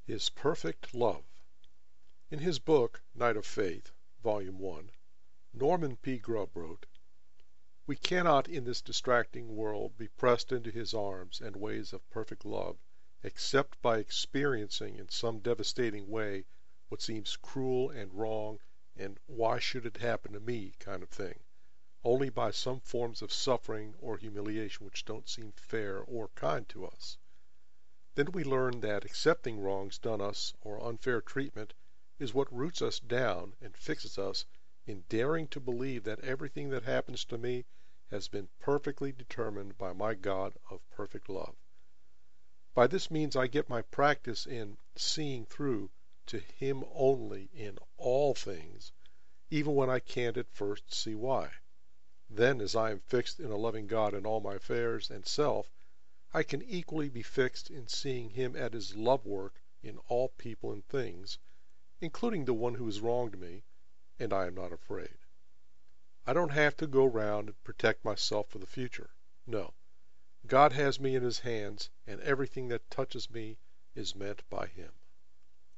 His Perfect Love. In his book, Night of Faith, Volume 1, Norman P. Grubb wrote, "We cannot in this distracting world be pressed into his arms and ways of perfect love except by experiencing in some devastating way what seems cruel and wrong and why should it happen to me kind of thing, only by some forms of suffering or humiliation which don't seem fair or kind to us. Then we learn that accepting wrongs done us or unfair treatment is what roots us down and fixes us in daring to believe that everything that happens to me has been perfectly determined by my God of perfect love. By this means I get my practice in seeing through to Him only in all things, even when I can't at first see why. Then, as I am fixed in a loving God in all my affairs and self, I can equally be fixed in seeing Him at His love work in all people and things, including the one who has wronged me, and I am not afraid. I don't have to go round and protect myself for the future. No, God has me in His hands, and everything that touches me is meant by Him."